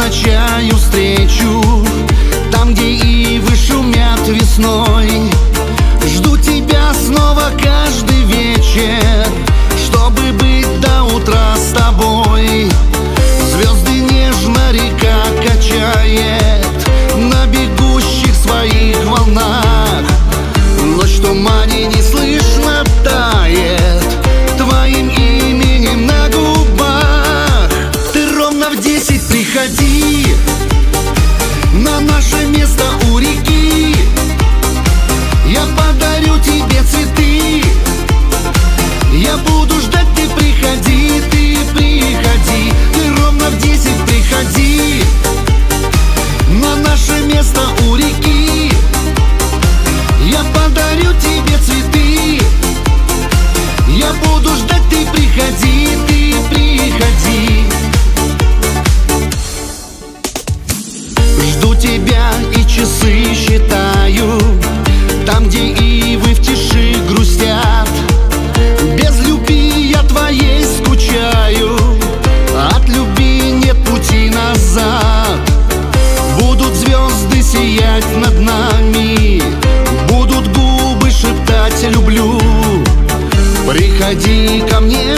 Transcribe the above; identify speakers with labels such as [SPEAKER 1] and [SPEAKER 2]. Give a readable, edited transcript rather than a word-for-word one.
[SPEAKER 1] назначаю встречу там, где ивы шумят весной. Жду тебя снова каждый вечер, чтобы быть до утра с тобой. Звезды нежно река качает на бегущих своих волнах. Ночь в тумане неслышно тает твоим именем на губах. Ты ровно в 10 приходи на наше место у реки. Я подарю тебе цветы, я буду ждать, ты приходи, ты приходи. Ты ровно в 10 приходи на наше место у реки. Я подарю тебе цветы, я буду ждать, ты приходи, ты приходи. Жду тебя и часы считаю там, где ивы в тиши грустят. Без любви я твоей скучаю, от любви нет пути назад. Будут звезды сиять над нами, будут губы шептать «люблю». Приходи ко мне